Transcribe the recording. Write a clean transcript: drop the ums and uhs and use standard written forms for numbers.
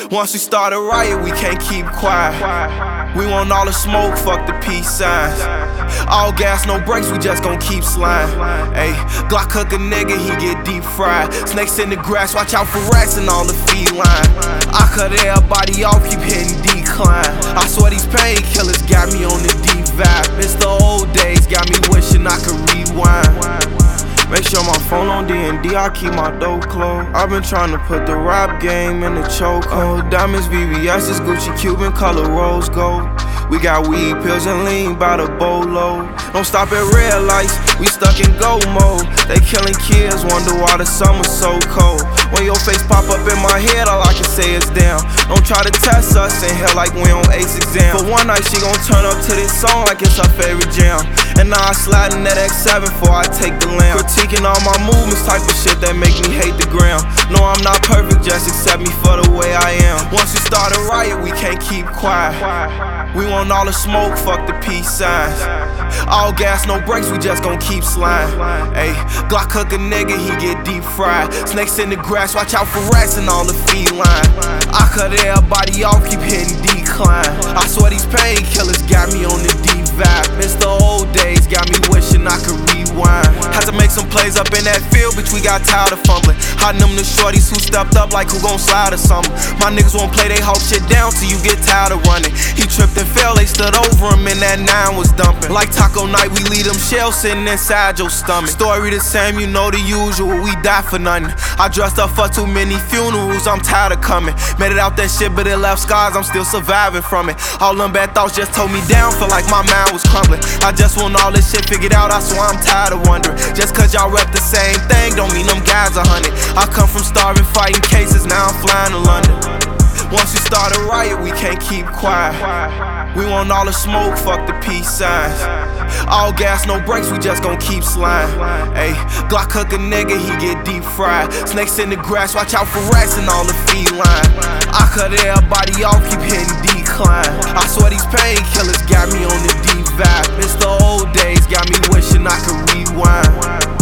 Once we start a riot, we can't keep quiet. We want all the smoke, fuck the peace signs. All gas, no brakes, we just gon' keep sliding. Ayy, Glock cook a nigga, he get deep fried. Snakes in the grass, watch out for rats and all the feline. I cut everybody off, keep hitting decline. I swear these painkillers got me on the deep vibe. It's the old days, got me wishing I could rewind. Make sure my phone on D&D, I keep my door closed. I've been trying to put the rap game in the chokehold. Diamonds, VVS's, Gucci, Cuban, color rose gold. We got weed, pills, and lean by the boatload. Don't stop at red lights, we stuck in go mode. They killing kids, wonder why the summer's so cold. When your face pop up in my head, all I can say is damn. Don't try to test us in hell like we on ACE exam. For one night, she gon' turn up to this song like it's her favorite jam. And now I slide in that X7 before I take the lamb. Critiquing all my movements, type of shit that make me hate the ground. No, I'm not perfect, just accept me for the way I am. Once we start a riot, we can't keep quiet. We want all the smoke, fuck the peace signs. All gas, no brakes, we just gon' keep sliding. Ayy, Glock cook a nigga, he get deep fried. Snakes in the grass, watch out for rats and all the feline. I cut everybody off, keep hitting decline. I swear these painkillers got me on the deep vibe. It's the old days, got me wishing I could rewind. Had to make some plays up in that field, bitch, we got tired of fumbling. Hiding them the shorties who stepped up like who gon' slide or something. My niggas won't play they hawk shit down till you get tired of running. He tripped and fell, they stood over him and that 9 was dumping. Like taco night, we leave them shells sitting inside your stomach. Story the same, you know the usual, we die for nothing. I dressed up for too many funerals, I'm tired of coming. Made it out that shit, but it left scars, I'm still surviving from it. All them bad thoughts just told me down, feel like my mind was crumbling. I just want all this shit figured out, I swear I'm tired of wondering. Just cause y'all rep the same thing, don't mean them guys 100. I come from starving, fighting cases, now I'm flying to London. Once we start a riot, we can't keep quiet. We want all the smoke, fuck the peace signs. All gas, no brakes, we just gon' keep sliding. Ayy, Glock cook a nigga, he get deep fried. Snakes in the grass, watch out for rats and all the feline. I cut everybody off, keep hitting decline. I swear these painkillers got me on the deep vibe. It's the old days, got me wishing I could rewind.